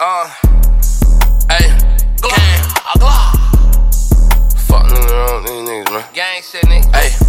Hey, gang. Fuck these niggas, man. Gang shit, nigga.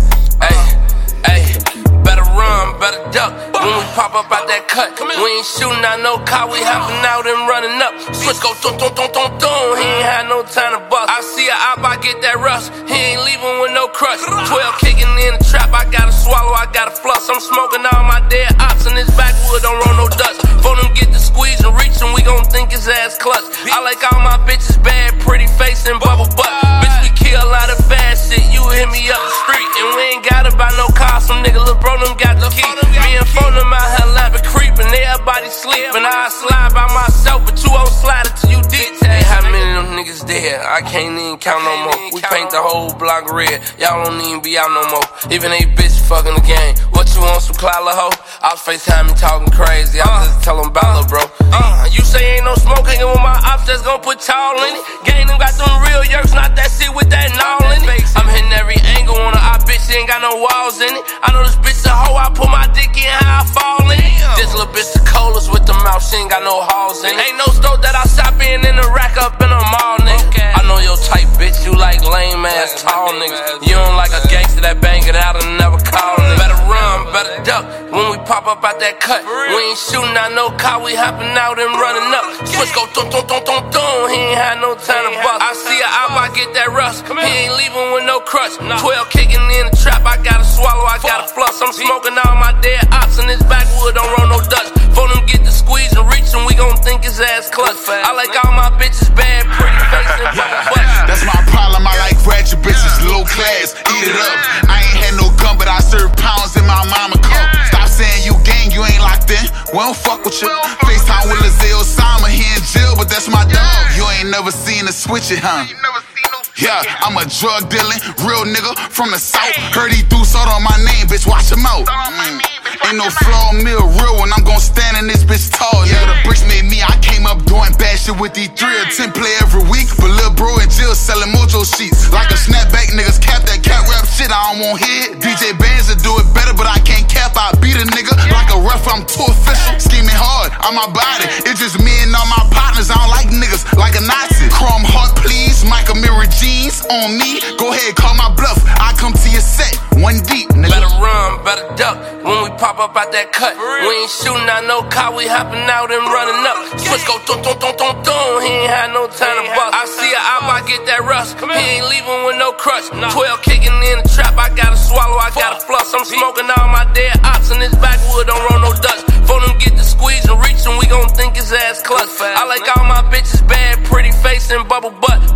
Hey, better run, better duck. When we pop up out that cut, we ain't shooting out no car, we hopping out and running up. Switch go thum thum thum thum thum. He ain't had no time to bust. I see a op, I get that rust. He ain't leaving with no crutch. 12 kicking in the trap, I gotta swallow, I gotta flush. I'm smoking all my dead ops in this backwood, don't roll no dust. For them get the squeeze and reach him, we gon' think his ass clutch. I like all my bitches bad, pretty face and bubble butt. Bitch, we kill a lot of fast shit. You hit me up the street and we ain't gotta buy no car. Some nigga lil' bro them got the key. Me and phone them out here lapping, creeping, everybody sleeping. I slide by myself, but you won't slide it till you deep. Hey, how many of them niggas dead? I can't even count no more. We paint the whole block red. Y'all don't even be out no more. Even they bitch fucking the game. What you want, some clout, la hoe? I'll FaceTime me talking crazy. I just tell them about lil' bro. You say ain't no smoke hanging with my ops that's gon' put y'all in it. Gang them got them real yerks, not that shit with that gnarl in it. I'm hitting every angle on her. Bitch ain't got no walls in it. I know this bitch a hoe, I put my dick in how I fall in it. This little bitch the coldest with the mouth, she ain't got no halls in it. Ain't no store that I shop in the rack up in the mall, nigga. I know your type, bitch, you like lame ass tall niggas. You don't like a gangster that bang it out and never call nigga. Better run, better duck. When we pop up out that cut, we ain't shooting out no car, we hopping out and running up. Switch go thum thum thum thum thum. He ain't had no time to bust. I see a op, I get that rust. He ain't leaving with no crutch. 12 kicking in the trap, I gotta swallow, I gotta flush. I'm smoking all my dead ops in this backwood, don't roll no dust. For them get the squeeze and reach him, we gon' think his ass clutch. I like all my bitches bad, pretty face and bubble butt. That's my problem, I like ratchet bitches, low class, eat it up. I ain't had no gun, but I serve pounds in my mama cup. Stop saying you gang, you ain't locked in, we don't fuck with you. FaceTime with Lizzie Osama, he in jail, but that's my dog. You ain't never seen a switch it, huh? Yeah, I'm a drug dealing, real nigga from the south. Heard he threw salt on my name, bitch, watch him out. Ain't no flaw in me, a real one, I'm gon' stand in this bitch tall. Yeah, the bricks made me, I came up doing bad shit with these 3 or 10 play every week. But lil' bro in jail selling mojo sheets. Like a snapback, niggas cap that cat rap shit, I don't want hit. DJ Bands will do it better, but I can't cap, I beat a nigga. Like a ref, I'm too official. Scheming hard on my body, it's just me and all my partners. I don't like niggas like a Nazi. Chrome heart, please, Michael Mirror jeans on me. Go ahead, call my bluff, I come to your set, one deep, nigga. Better run, better duck. When we pop up out that cut, we ain't shooting out no car, we hopping out and running up. Switch go thum thum thum thum thum. He ain't had no time to bust. I see a op, I get that rust. He ain't leaving with no crutch. 12 kicking in the trap, I gotta swallow, I gotta flush. I'm smoking all my dead ops in this backwood, don't roll no dust. For them get the squeeze and reach him, we gon' think his ass clutch. I like all my bitches bad, pretty face and bubble butt.